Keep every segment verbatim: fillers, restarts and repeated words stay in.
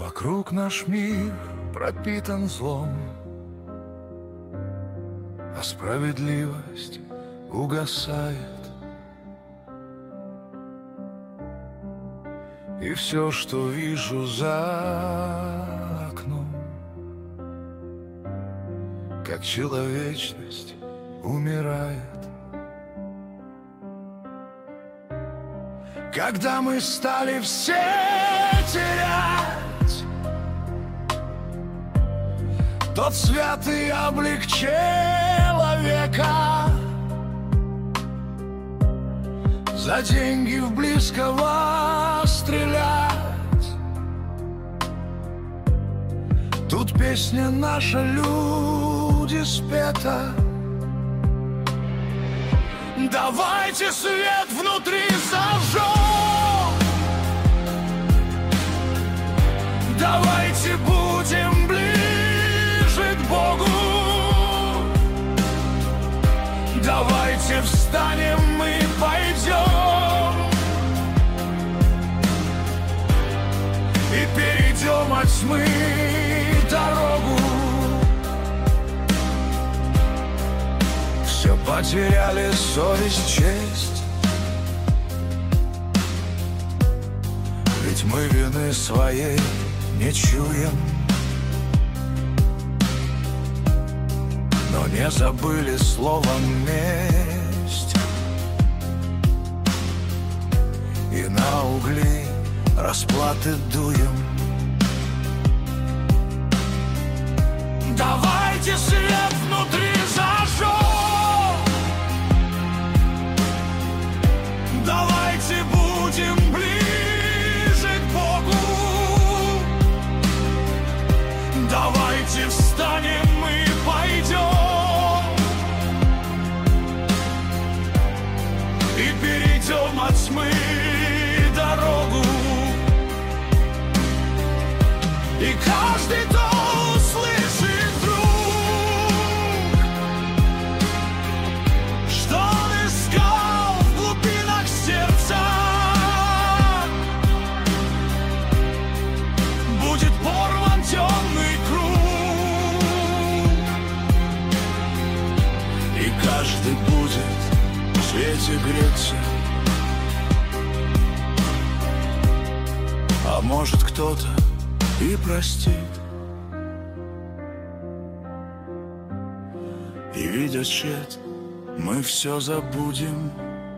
Вокруг наш мир пропитан злом, а справедливость угасает. И все, что вижу за окном, как человечность умирает. Когда мы стали все терять тот святый облик человека, за деньги в близкого стрелять, тут песня наша, люди, спета. Давайте свет внутри зажжем, давайте будем ближе к Богу, давайте встанем и пойдем, и перейдем от тьмы дорогу. Все потеряли совесть, честь, ведь мы вины своей не чуем, но не забыли слово месть, и на угли расплаты дуем. Давайте свет внутри зажжем, давайте будем ближе к Богу, давайте встанем и пойдем, и перейдем от тьмы дорогу. И каждый, кто услышит вдруг, что он искал в глубинах сердца, будет порван темный круг, и каждый будет в свете греться. А может, кто-то и простит, и видя тщет, мы все забудем,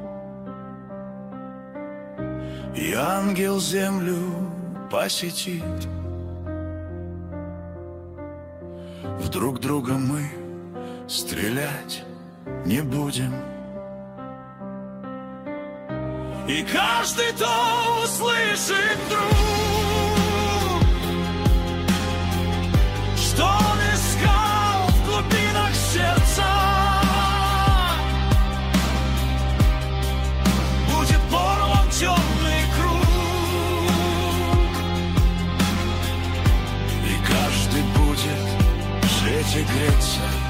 и ангел землю посетит. В друг друга мы стрелять не будем, и каждый, кто услышит вдруг, что он искал в глубинах сердца, будет порван темный круг, и каждый будет в свете греться.